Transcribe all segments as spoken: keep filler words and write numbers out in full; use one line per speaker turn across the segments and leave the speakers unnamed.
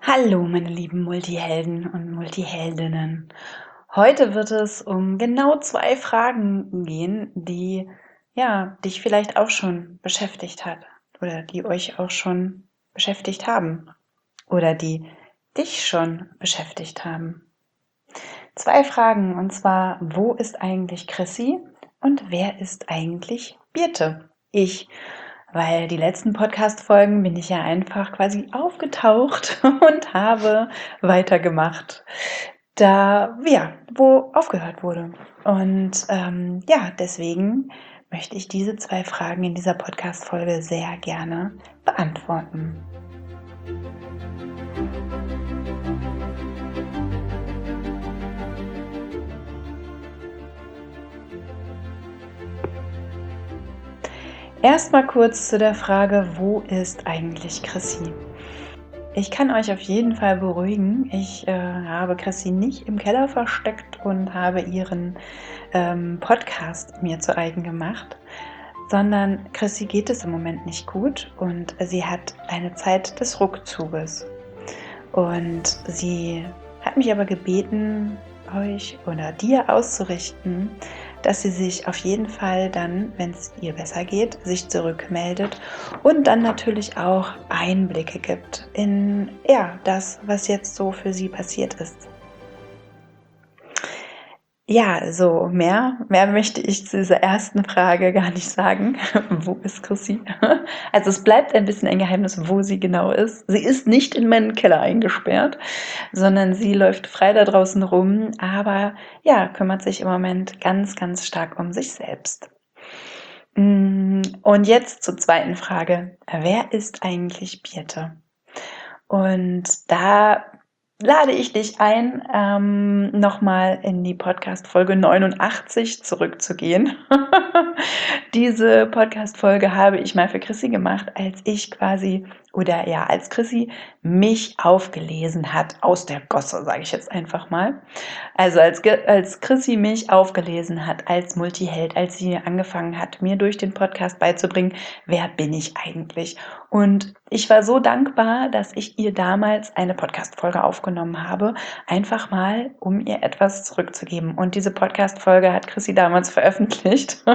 Hallo, meine lieben Multihelden und Multiheldinnen. Heute wird es um genau zwei Fragen gehen, die ja, dich vielleicht auch schon beschäftigt hat oder die euch auch schon beschäftigt haben oder die dich schon beschäftigt haben. Zwei Fragen, und zwar: Wo ist eigentlich Chrissy und wer ist eigentlich Birte? Ich, weil die letzten Podcast-Folgen bin ich ja einfach quasi aufgetaucht und habe weitergemacht, da, ja, wo aufgehört wurde. Und ähm, ja, deswegen möchte ich diese zwei Fragen in dieser Podcast-Folge sehr gerne beantworten. Erstmal kurz zu der Frage: Wo ist eigentlich Chrissy? Ich kann euch auf jeden Fall beruhigen, ich äh, habe Chrissy nicht im Keller versteckt und habe ihren ähm, Podcast mir zu eigen gemacht, sondern Chrissy geht es im Moment nicht gut und sie hat eine Zeit des Rückzuges. Und sie hat mich aber gebeten, euch oder dir auszurichten, dass sie sich auf jeden Fall dann, wenn es ihr besser geht, sich zurückmeldet und dann natürlich auch Einblicke gibt in ja, das, was jetzt so für sie passiert ist. Ja, so mehr, mehr möchte ich zu dieser ersten Frage gar nicht sagen. Wo ist Chrissy? Also es bleibt ein bisschen ein Geheimnis, wo sie genau ist. Sie ist nicht in meinen Keller eingesperrt, sondern sie läuft frei da draußen rum, aber ja, kümmert sich im Moment ganz, ganz stark um sich selbst. Und jetzt zur zweiten Frage: Wer ist eigentlich Birte? Und da lade ich dich ein, ähm, nochmal in die Podcast-Folge neunundachtzig zurückzugehen. Diese Podcast-Folge habe ich mal für Chrissy gemacht, als ich quasi, oder ja, als Chrissy mich aufgelesen hat aus der Gosse, sage ich jetzt einfach mal. Also als, als Chrissy mich aufgelesen hat als Multiheld, als sie angefangen hat, mir durch den Podcast beizubringen, wer bin ich eigentlich? Und ich war so dankbar, dass ich ihr damals eine Podcast-Folge aufgenommen habe, einfach mal, um ihr etwas zurückzugeben. Und diese Podcast-Folge hat Chrissy damals veröffentlicht.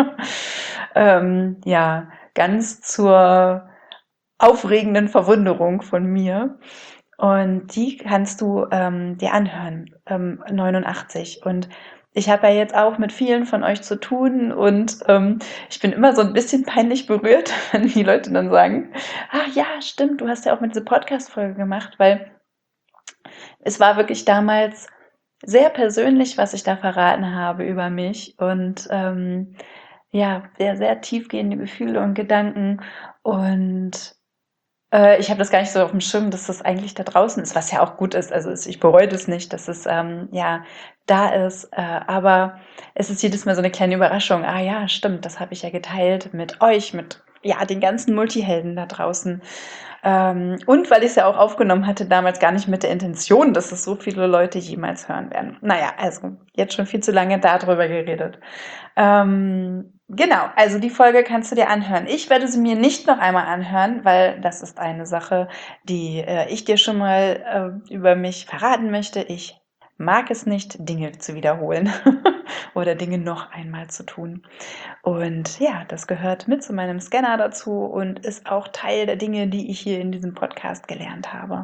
ähm, ja, ganz zur aufregenden Verwunderung von mir. Und die kannst du ähm, dir anhören, ähm, neunundachtzig. Und ich habe ja jetzt auch mit vielen von euch zu tun und ähm, ich bin immer so ein bisschen peinlich berührt, wenn die Leute dann sagen: Ach ja, stimmt, du hast ja auch mit dieser Podcast-Folge gemacht, weil es war wirklich damals sehr persönlich, was ich da verraten habe über mich und ähm, ja, sehr, sehr tiefgehende Gefühle und Gedanken und äh, ich habe das gar nicht so auf dem Schirm, dass das eigentlich da draußen ist, was ja auch gut ist. Also ich bereue das nicht, dass es ähm, ja da ist, äh, aber es ist jedes Mal so eine kleine Überraschung. Ah ja, stimmt, das habe ich ja geteilt mit euch, mit ja den ganzen Multihelden da draußen. Ähm, und weil ich es ja auch aufgenommen hatte, damals gar nicht mit der Intention, dass es so viele Leute jemals hören werden. Naja, also jetzt schon viel zu lange darüber geredet. Ähm, genau, also die Folge kannst du dir anhören. Ich werde sie mir nicht noch einmal anhören, weil das ist eine Sache, die äh, ich dir schon mal äh, über mich verraten möchte. Ich mag es nicht, Dinge zu wiederholen oder Dinge noch einmal zu tun. Und ja, das gehört mit zu meinem Scanner dazu und ist auch Teil der Dinge, die ich hier in diesem Podcast gelernt habe.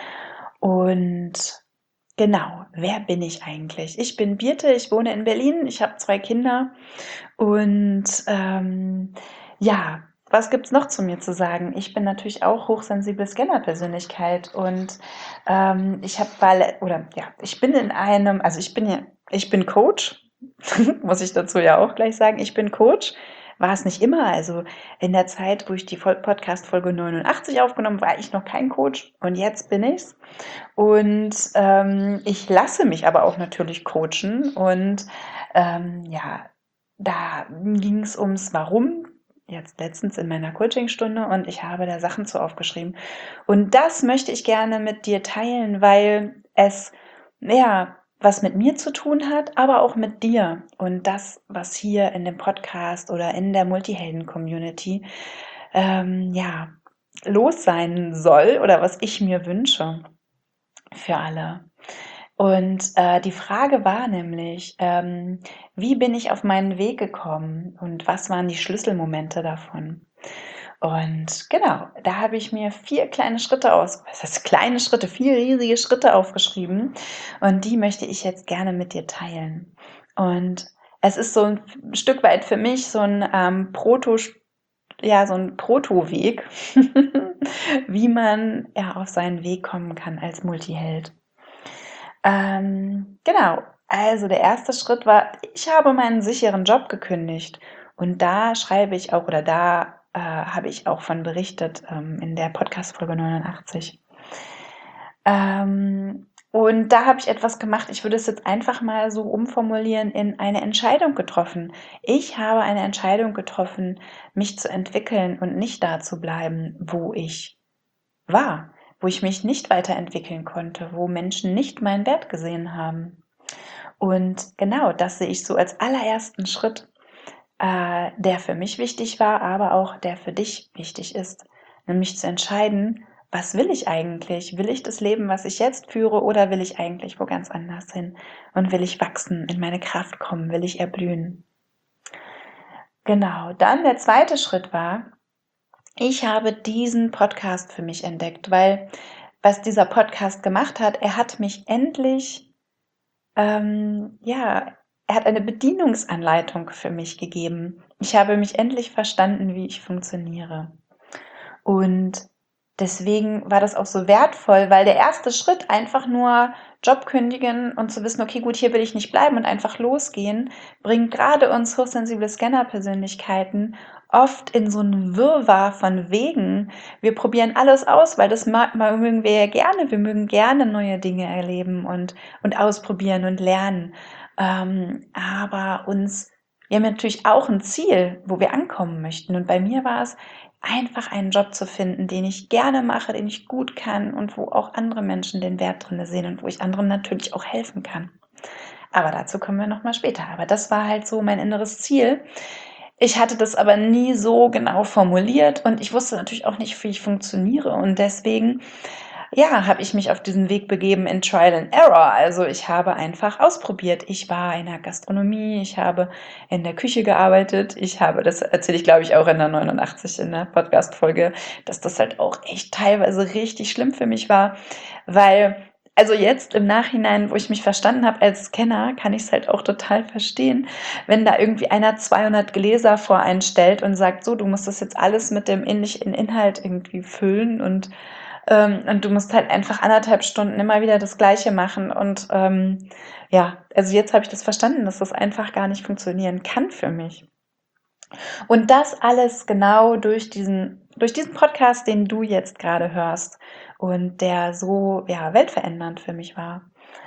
Und genau, wer bin ich eigentlich? Ich bin Birte, ich wohne in Berlin, ich habe zwei Kinder und ähm, ja, was gibt's noch zu mir zu sagen? Ich bin natürlich auch hochsensible Scanner-Persönlichkeit und ähm, ich habe, weil, oder ja, ich bin in einem, also ich bin ja, ich bin Coach, muss ich dazu ja auch gleich sagen, ich bin Coach. War es nicht immer, also in der Zeit, wo ich die Podcast-Folge neunundachtzig aufgenommen, war ich noch kein Coach und jetzt bin ich's. Und ähm, ich lasse mich aber auch natürlich coachen und ähm, ja, da ging es ums Warum, jetzt letztens in meiner Coachingstunde und ich habe da Sachen zu aufgeschrieben. Und das möchte ich gerne mit dir teilen, weil es, ja, was mit mir zu tun hat, aber auch mit dir und das, was hier in dem Podcast oder in der Multihelden-Community, ähm, ja, los sein soll oder was ich mir wünsche für alle. Und äh, die Frage war nämlich, ähm, wie bin ich auf meinen Weg gekommen und was waren die Schlüsselmomente davon? Und genau, da habe ich mir vier kleine Schritte aus, was heißt kleine Schritte, vier riesige Schritte aufgeschrieben und die möchte ich jetzt gerne mit dir teilen. Und es ist so ein Stück weit für mich so ein ähm, Proto, ja, so ein Proto-Weg, wie man ja auf seinen Weg kommen kann als Multiheld. Ähm, genau, also der erste Schritt war, ich habe meinen sicheren Job gekündigt und da schreibe ich auch oder da äh, habe ich auch von berichtet ähm, in der Podcast-Folge neunundachtzig. Ähm, und da habe ich etwas gemacht, ich würde es jetzt einfach mal so umformulieren in eine Entscheidung getroffen. Ich habe eine Entscheidung getroffen, mich zu entwickeln und nicht da zu bleiben, wo ich war, wo ich mich nicht weiterentwickeln konnte, wo Menschen nicht meinen Wert gesehen haben. Und genau das sehe ich so als allerersten Schritt, äh, der für mich wichtig war, aber auch der für dich wichtig ist. Nämlich zu entscheiden, was will ich eigentlich? Will ich das Leben, was ich jetzt führe, oder will ich eigentlich wo ganz anders hin? Und will ich wachsen, in meine Kraft kommen? Will ich erblühen? Genau, dann der zweite Schritt war, ich habe diesen Podcast für mich entdeckt, weil was dieser Podcast gemacht hat, er hat mich endlich, ähm, ja, er hat eine Bedienungsanleitung für mich gegeben. Ich habe mich endlich verstanden, wie ich funktioniere. Und deswegen war das auch so wertvoll, weil der erste Schritt einfach nur Job kündigen und zu wissen, okay, gut, hier will ich nicht bleiben und einfach losgehen, bringt gerade uns hochsensible Scanner-Persönlichkeiten oft in so einen Wirrwarr von Wegen. Wir probieren alles aus, weil das mag, mögen wir ja gerne. Wir mögen gerne neue Dinge erleben und, und ausprobieren und lernen. Ähm, aber uns, wir haben natürlich auch ein Ziel, wo wir ankommen möchten. Und bei mir war es, einfach einen Job zu finden, den ich gerne mache, den ich gut kann und wo auch andere Menschen den Wert drin sehen und wo ich anderen natürlich auch helfen kann. Aber dazu kommen wir nochmal später. Aber das war halt so mein inneres Ziel. Ich hatte das aber nie so genau formuliert und ich wusste natürlich auch nicht, wie ich funktioniere und deswegen ja, habe ich mich auf diesen Weg begeben in Trial and Error. Also ich habe einfach ausprobiert. Ich war in der Gastronomie, ich habe in der Küche gearbeitet. Ich habe, das erzähle ich glaube ich auch in der neunundachtzig in der Podcast-Folge, dass das halt auch echt teilweise richtig schlimm für mich war, weil also jetzt im Nachhinein, wo ich mich verstanden habe als Scanner, kann ich es halt auch total verstehen, wenn da irgendwie einer zweihundert Gläser vor einen stellt und sagt, so, du musst das jetzt alles mit dem ähnlichen Inhalt irgendwie füllen und ähm, und du musst halt einfach anderthalb Stunden immer wieder das Gleiche machen. Und ähm, ja, also jetzt habe ich das verstanden, dass das einfach gar nicht funktionieren kann für mich. Und das alles genau durch diesen, durch diesen Podcast, den du jetzt gerade hörst und der so ja, weltverändernd für mich war.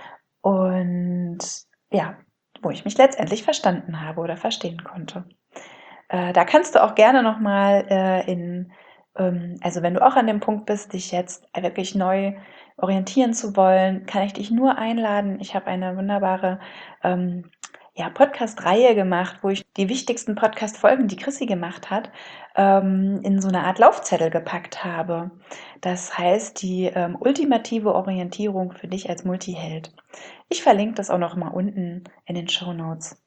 Und ja, wo ich mich letztendlich verstanden habe oder verstehen konnte. Äh, da kannst du auch gerne nochmal äh, in, ähm, also wenn du auch an dem Punkt bist, dich jetzt wirklich neu orientieren zu wollen, kann ich dich nur einladen. Ich habe eine wunderbare ähm, ja, Podcast-Reihe gemacht, wo ich die wichtigsten Podcast-Folgen, die Chrissy gemacht hat, ähm, in so eine Art Laufzettel gepackt habe. Das heißt, die ähm, ultimative Orientierung für dich als Multiheld. Ich verlinke das auch noch mal unten in den Shownotes.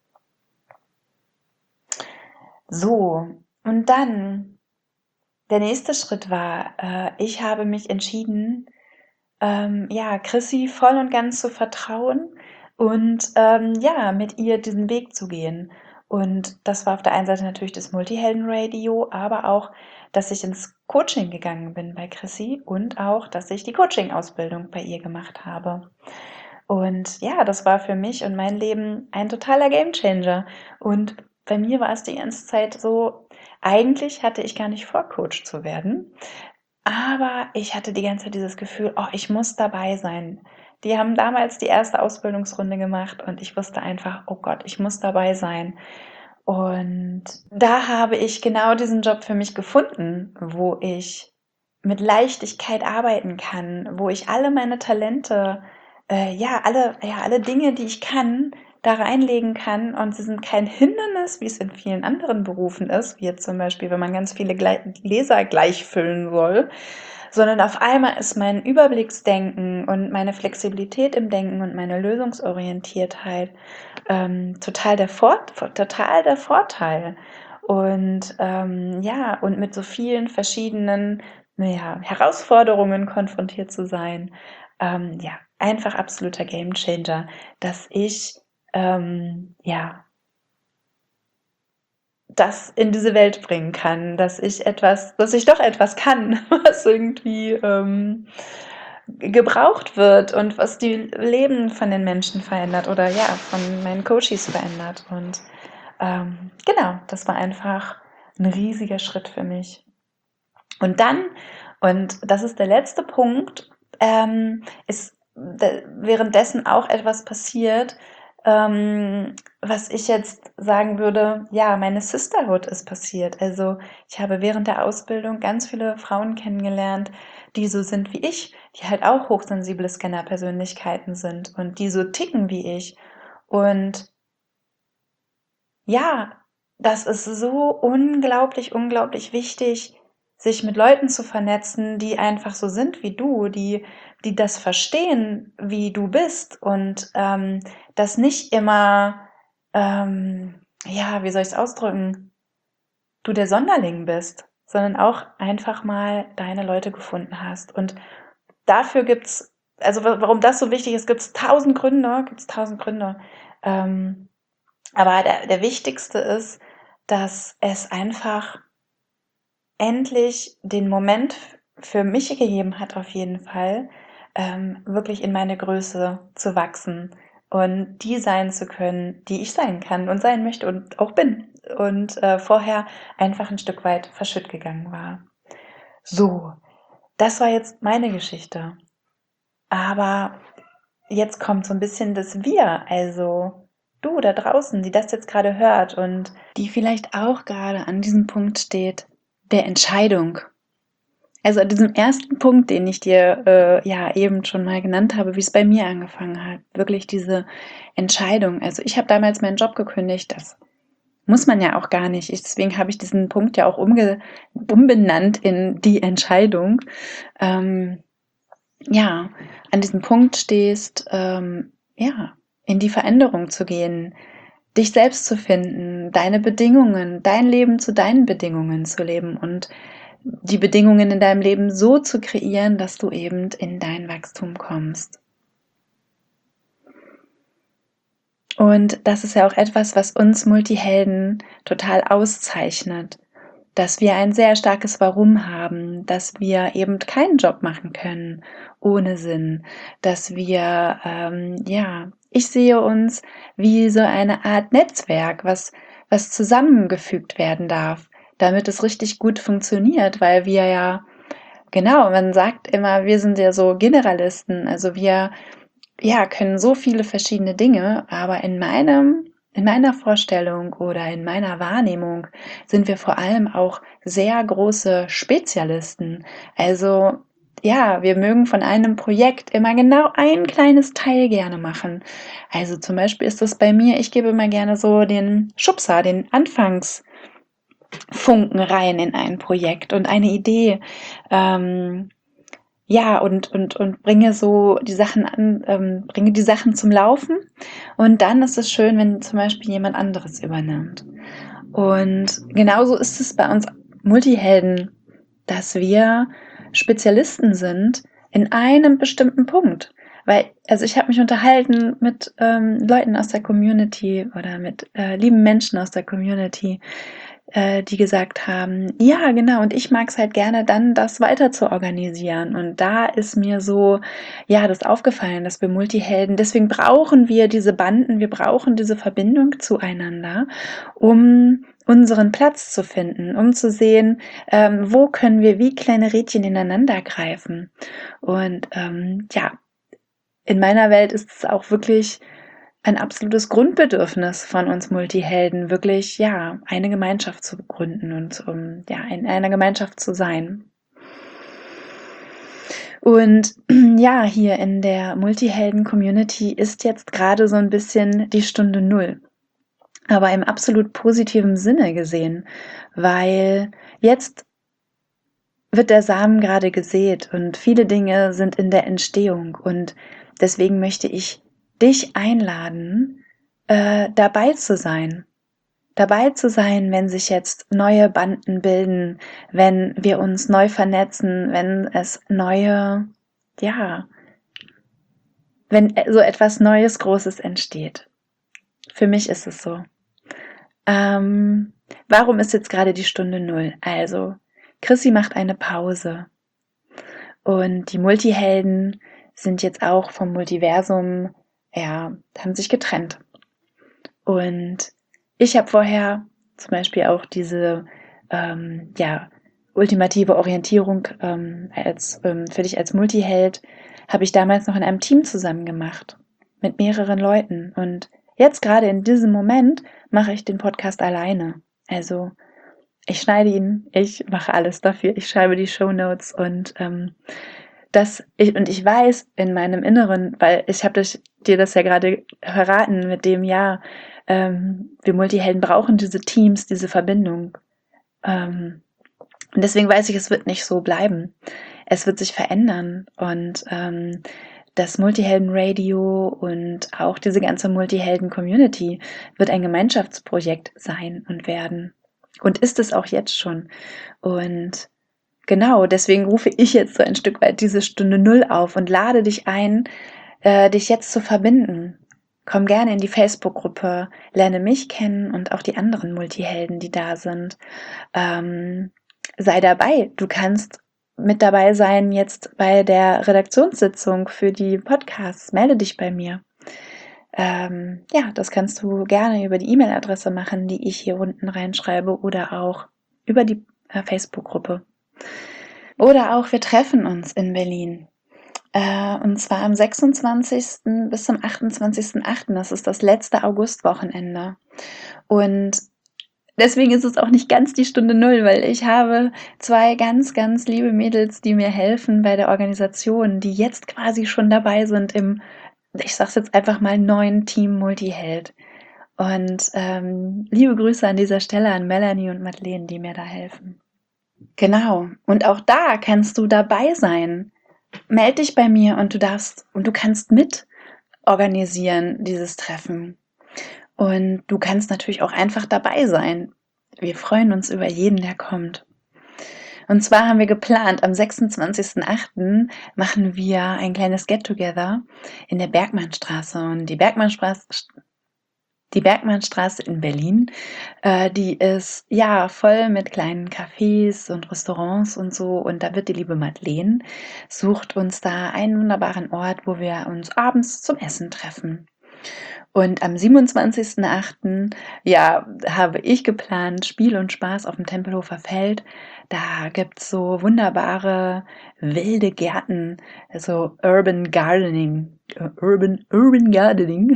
So, und dann der nächste Schritt war, äh, ich habe mich entschieden, ähm, ja, Chrissy voll und ganz zu vertrauen und ähm, ja, mit ihr diesen Weg zu gehen. Und das war auf der einen Seite natürlich das Multihelden-Radio, aber auch, dass ich ins Coaching gegangen bin bei Chrissy und auch, dass ich die Coaching-Ausbildung bei ihr gemacht habe. Und ja, das war für mich und mein Leben ein totaler Gamechanger. Und bei mir war es die ganze Zeit so, eigentlich hatte ich gar nicht vor, Coach zu werden, aber ich hatte die ganze Zeit dieses Gefühl, oh, ich muss dabei sein. Die haben damals die erste Ausbildungsrunde gemacht und ich wusste einfach, oh Gott, ich muss dabei sein. Und da habe ich genau diesen Job für mich gefunden, wo ich mit Leichtigkeit arbeiten kann, wo ich alle meine Talente, äh, ja, alle, ja, alle Dinge, die ich kann, da reinlegen kann und sie sind kein Hindernis, wie es in vielen anderen Berufen ist, wie jetzt zum Beispiel, wenn man ganz viele Gläser gleich füllen soll, sondern auf einmal ist mein Überblicksdenken und meine Flexibilität im Denken und meine Lösungsorientiertheit ähm, total, der Vor- total der Vorteil. Und ähm, ja, und mit so vielen verschiedenen naja, Herausforderungen konfrontiert zu sein, ähm, ja, einfach absoluter Gamechanger, dass ich ähm, ja das in diese Welt bringen kann, dass ich etwas, dass ich doch etwas kann, was irgendwie ähm, gebraucht wird und was die Leben von den Menschen verändert oder ja, von meinen Coaches verändert. Und ähm, genau, das war einfach ein riesiger Schritt für mich. Und dann, und das ist der letzte Punkt, ähm, ist währenddessen auch etwas passiert, ähm, was ich jetzt sagen würde, ja, meine Sisterhood ist passiert. Also ich habe während der Ausbildung ganz viele Frauen kennengelernt, die so sind wie ich, die halt auch hochsensible Scanner-Persönlichkeiten sind und die so ticken wie ich. Und ja, das ist so unglaublich, unglaublich wichtig, sich mit Leuten zu vernetzen, die einfach so sind wie du, die, die das verstehen, wie du bist und ähm, das nicht immer, ähm, ja, wie soll ich es ausdrücken, du der Sonderling bist, sondern auch einfach mal deine Leute gefunden hast. Und dafür gibt's, also warum das so wichtig ist, gibt's tausend Gründe, gibt's tausend Gründe. Ähm, aber der, der wichtigste ist, dass es einfach endlich den Moment für mich gegeben hat, auf jeden Fall, ähm, wirklich in meine Größe zu wachsen und die sein zu können, die ich sein kann und sein möchte und auch bin. Und äh, vorher einfach ein Stück weit verschütt gegangen war. So, das war jetzt meine Geschichte. Aber jetzt kommt so ein bisschen das Wir, also du da draußen, die das jetzt gerade hört und die vielleicht auch gerade an diesem Punkt steht, der Entscheidung. Also an diesem ersten Punkt, den ich dir äh, ja eben schon mal genannt habe, wie es bei mir angefangen hat. Wirklich diese Entscheidung. Also ich habe damals meinen Job gekündigt, das muss man ja auch gar nicht. Ich, deswegen habe ich diesen Punkt ja auch umge umbenannt in die Entscheidung. Ähm, ja, an diesem Punkt stehst, ähm, ja, in die Veränderung zu gehen, dich selbst zu finden, deine Bedingungen, dein Leben zu deinen Bedingungen zu leben und die Bedingungen in deinem Leben so zu kreieren, dass du eben in dein Wachstum kommst. Und das ist ja auch etwas, was uns Multihelden total auszeichnet, dass wir ein sehr starkes Warum haben, dass wir eben keinen Job machen können ohne Sinn, dass wir, ähm, ja, ich sehe uns wie so eine Art Netzwerk, was, was zusammengefügt werden darf, damit es richtig gut funktioniert, weil wir ja, genau, man sagt immer, wir sind ja so Generalisten, also wir ja, können so viele verschiedene Dinge, aber in meinem, in meiner Vorstellung oder in meiner Wahrnehmung sind wir vor allem auch sehr große Spezialisten. Also, ja, wir mögen von einem Projekt immer genau ein kleines Teil gerne machen. Also zum Beispiel ist das bei mir, ich gebe immer gerne so den Schubser, den Anfangsfunken rein in ein Projekt und eine Idee. Ähm, ja, und, und, und bringe so die Sachen an, ähm, bringe die Sachen zum Laufen. Und dann ist es schön, wenn zum Beispiel jemand anderes übernimmt. Und genauso ist es bei uns Multihelden, dass wir Spezialisten sind in einem bestimmten Punkt. Weil, also ich habe mich unterhalten mit ähm, Leuten aus der Community oder mit äh, lieben Menschen aus der Community, äh, die gesagt haben, ja, genau, und ich mag es halt gerne dann, das weiter zu organisieren. Und da ist mir so, ja, das aufgefallen, dass wir Multihelden, deswegen brauchen wir diese Banden, wir brauchen diese Verbindung zueinander, um unseren Platz zu finden, um zu sehen, ähm, wo können wir wie kleine Rädchen ineinander greifen. Und ähm, ja, in meiner Welt ist es auch wirklich ein absolutes Grundbedürfnis von uns Multihelden, wirklich, ja, eine Gemeinschaft zu gründen und um, ja, in einer Gemeinschaft zu sein. Und ja, hier in der Multihelden-Community ist jetzt gerade so ein bisschen die Stunde Null. Aber im absolut positiven Sinne gesehen, weil jetzt wird der Samen gerade gesät und viele Dinge sind in der Entstehung. Und deswegen möchte ich dich einladen, äh, dabei zu sein. Dabei zu sein, wenn sich jetzt neue Banden bilden, wenn wir uns neu vernetzen, wenn es neue, ja, wenn so etwas Neues, Großes entsteht. Für mich ist es so. Ähm, warum ist jetzt gerade die Stunde Null? Also, Chrissy macht eine Pause und die Multihelden sind jetzt auch vom Multiversum, ja, haben sich getrennt. Und ich habe vorher zum Beispiel auch diese, ähm, ja, ultimative Orientierung ähm, als, ähm, für dich als Multiheld, habe ich damals noch in einem Team zusammen gemacht, mit mehreren Leuten. Und jetzt gerade in diesem Moment mache ich den Podcast alleine. Also ich schneide ihn, ich mache alles dafür, ich schreibe die Shownotes und ähm, das ich und ich weiß in meinem Inneren, weil ich habe dir das ja gerade verraten mit dem ja, ähm, wir Multihelden brauchen diese Teams, diese Verbindung. Ähm, und deswegen weiß ich, es wird nicht so bleiben. Es wird sich verändern und ähm, das Multihelden-Radio und auch diese ganze Multihelden-Community wird ein Gemeinschaftsprojekt sein und werden. Und ist es auch jetzt schon. Und genau, deswegen rufe ich jetzt so ein Stück weit diese Stunde Null auf und lade dich ein, äh, dich jetzt zu verbinden. Komm gerne in die Facebook-Gruppe, lerne mich kennen und auch die anderen Multihelden, die da sind. Ähm, sei dabei. Du kannst mit dabei sein jetzt bei der Redaktionssitzung für die Podcasts. Melde dich bei mir. Ähm, ja, das kannst du gerne über die E-Mail-Adresse machen, die ich hier unten reinschreibe oder auch über die äh, Facebook-Gruppe. Oder auch wir treffen uns in Berlin. Äh, und zwar am sechsundzwanzigsten bis zum achtundzwanzigsten achten Das ist das letzte Augustwochenende. Und deswegen ist es auch nicht ganz die Stunde Null, weil ich habe zwei ganz, ganz liebe Mädels, die mir helfen bei der Organisation, die jetzt quasi schon dabei sind im, ich sag's jetzt einfach mal, neuen Team Multiheld. Und ähm, liebe Grüße an dieser Stelle an Melanie und Madeleine, die mir da helfen. Genau. Und auch da kannst du dabei sein. Meld dich bei mir und du darfst und du kannst mit organisieren dieses Treffen. Und du kannst natürlich auch einfach dabei sein. Wir freuen uns über jeden, der kommt. Und zwar haben wir geplant, am sechsundzwanzigsten achten machen wir ein kleines Get-Together in der Bergmannstraße. Und die Bergmannstraße, die Bergmannstraße in Berlin, äh, die ist ja voll mit kleinen Cafés und Restaurants und so. Und da wird die liebe Madeleine, sucht uns da einen wunderbaren Ort, wo wir uns abends zum Essen treffen. Und am siebenundzwanzigsten achten ja, habe ich geplant, Spiel und Spaß auf dem Tempelhofer Feld. Da gibt's so wunderbare wilde Gärten, so Urban Gardening. äh, Urban, Urban Gardening.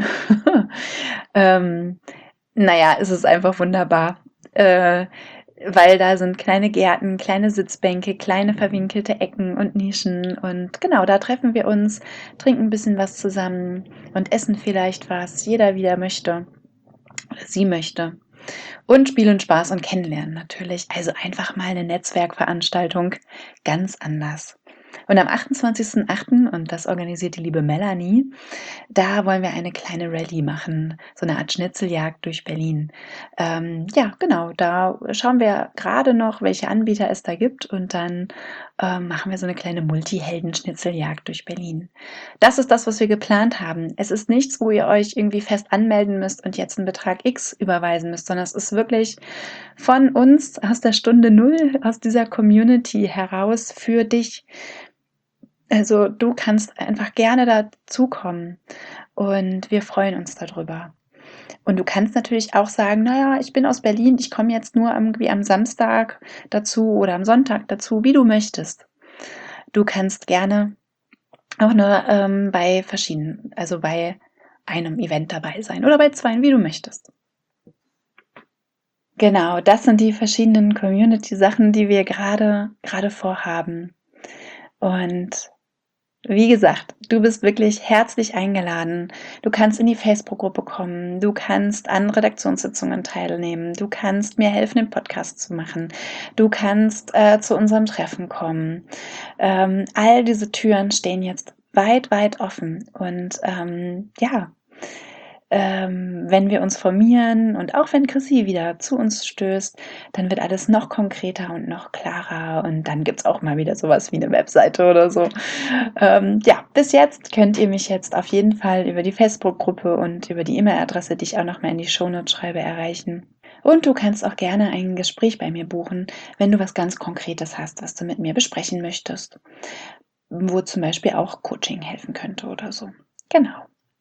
ähm, naja, es ist einfach wunderbar. Äh, weil da sind kleine Gärten, kleine Sitzbänke, kleine verwinkelte Ecken und Nischen. Und genau, da treffen wir uns, trinken ein bisschen was zusammen und essen vielleicht was, jeder wieder möchte oder sie möchte. Und Spiel und Spaß und Kennenlernen natürlich. Also einfach mal eine Netzwerkveranstaltung ganz anders. Und am achtundzwanzigsten achten, und das organisiert die liebe Melanie, da wollen wir eine kleine Rallye machen, so eine Art Schnitzeljagd durch Berlin. Ähm, ja, genau, da schauen wir gerade noch, welche Anbieter es da gibt und dann ähm, machen wir so eine kleine Multihelden-Schnitzeljagd durch Berlin. Das ist das, was wir geplant haben. Es ist nichts, wo ihr euch irgendwie fest anmelden müsst und jetzt einen Betrag X überweisen müsst, sondern es ist wirklich von uns aus der Stunde Null, aus dieser Community heraus für dich. Also du kannst einfach gerne dazukommen und wir freuen uns darüber. Und du kannst natürlich auch sagen, naja, ich bin aus Berlin, ich komme jetzt nur irgendwie am Samstag dazu oder am Sonntag dazu, wie du möchtest. Du kannst gerne auch nur ähm, bei verschiedenen, also bei einem Event dabei sein oder bei zweien, wie du möchtest. Genau, das sind die verschiedenen Community-Sachen, die wir gerade gerade vorhaben. Und wie gesagt, du bist wirklich herzlich eingeladen. Du kannst in die Facebook-Gruppe kommen, du kannst an Redaktionssitzungen teilnehmen, du kannst mir helfen, den Podcast zu machen, du kannst äh, zu unserem Treffen kommen. Ähm, all diese Türen stehen jetzt weit, weit offen. Und ähm, ja, ähm, wenn wir uns formieren und auch wenn Chrissy wieder zu uns stößt, dann wird alles noch konkreter und noch klarer und dann gibt es auch mal wieder sowas wie eine Webseite oder so. Ähm, ja, bis jetzt könnt ihr mich jetzt auf jeden Fall über die Facebook-Gruppe und über die E-Mail-Adresse, die ich auch noch mal in die Shownotes schreibe, erreichen. Und du kannst auch gerne ein Gespräch bei mir buchen, wenn du was ganz Konkretes hast, was du mit mir besprechen möchtest, wo zum Beispiel auch Coaching helfen könnte oder so. Genau.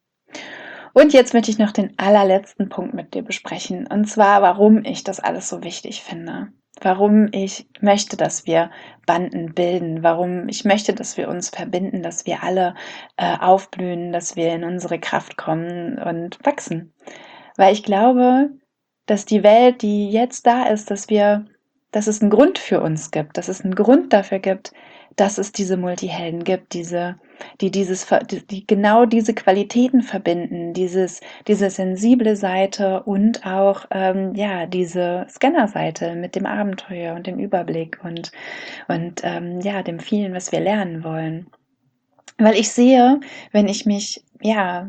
Und jetzt möchte ich noch den allerletzten Punkt mit dir besprechen, und zwar, warum ich das alles so wichtig finde. Warum ich möchte, dass wir Banden bilden, warum ich möchte, dass wir uns verbinden, dass wir alle äh, aufblühen, dass wir in unsere Kraft kommen und wachsen. Weil ich glaube, dass die Welt, die jetzt da ist, dass wir, dass es einen Grund für uns gibt, dass es einen Grund dafür gibt, dass es diese Multihelden gibt, diese, die dieses, die genau diese Qualitäten verbinden, dieses, diese sensible Seite und auch ähm, ja diese Scanner-Seite mit dem Abenteuer und dem Überblick und und ähm, ja dem vielen, was wir lernen wollen. Weil ich sehe, wenn ich mich ja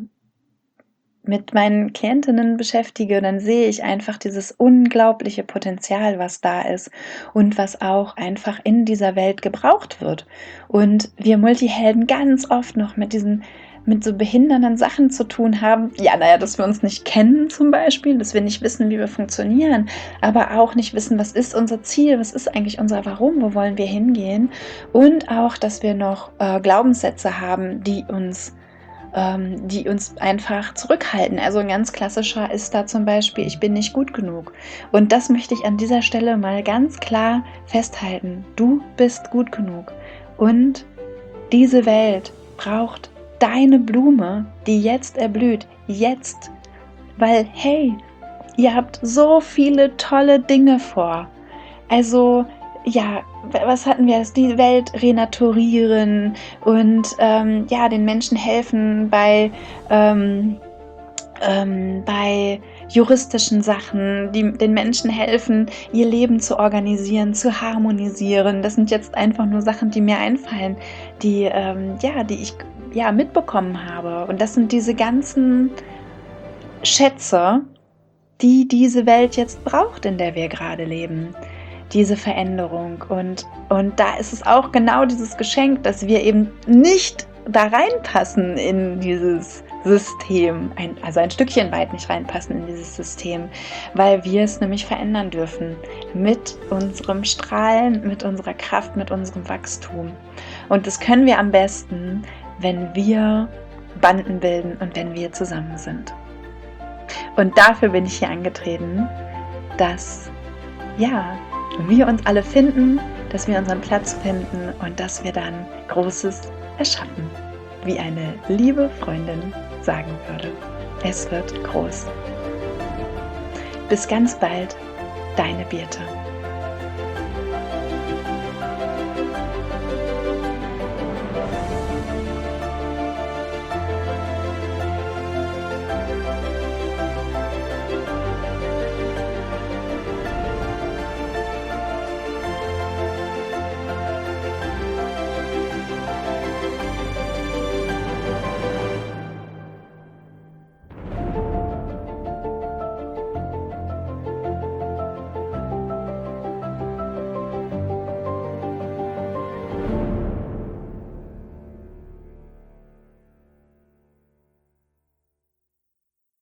mit meinen Klientinnen beschäftige, dann sehe ich einfach dieses unglaubliche Potenzial, was da ist und was auch einfach in dieser Welt gebraucht wird. Und wir Multihelden ganz oft noch mit diesen, mit so behindernden Sachen zu tun haben. Ja, naja, dass wir uns nicht kennen zum Beispiel, dass wir nicht wissen, wie wir funktionieren, aber auch nicht wissen, was ist unser Ziel, was ist eigentlich unser Warum, wo wollen wir hingehen. Und auch, dass wir noch äh, Glaubenssätze haben, die uns die uns einfach zurückhalten. Also ein ganz klassischer ist da zum Beispiel, ich bin nicht gut genug. Und das möchte ich an dieser Stelle mal ganz klar festhalten. Du bist gut genug. Und diese Welt braucht deine Blume, die jetzt erblüht. Jetzt. Weil, hey, ihr habt so viele tolle Dinge vor. Also, ja, was hatten wir? Die Welt renaturieren und ähm, ja, den Menschen helfen bei, ähm, ähm, bei juristischen Sachen, die den Menschen helfen, ihr Leben zu organisieren, zu harmonisieren. Das sind jetzt einfach nur Sachen, die mir einfallen, die, ähm, ja, die ich ja, mitbekommen habe. Und das sind diese ganzen Schätze, die diese Welt jetzt braucht, in der wir gerade leben. Diese Veränderung und, und da ist es auch genau dieses Geschenk, dass wir eben nicht da reinpassen in dieses System, ein, also ein Stückchen weit nicht reinpassen in dieses System, weil wir es nämlich verändern dürfen mit unserem Strahlen, mit unserer Kraft, mit unserem Wachstum. Und das können wir am besten, wenn wir Banden bilden und wenn wir zusammen sind. Und dafür bin ich hier angetreten, dass ja, wir uns alle finden, dass wir unseren Platz finden und dass wir dann Großes erschaffen, wie eine liebe Freundin sagen würde. Es wird groß. Bis ganz bald, deine Birte.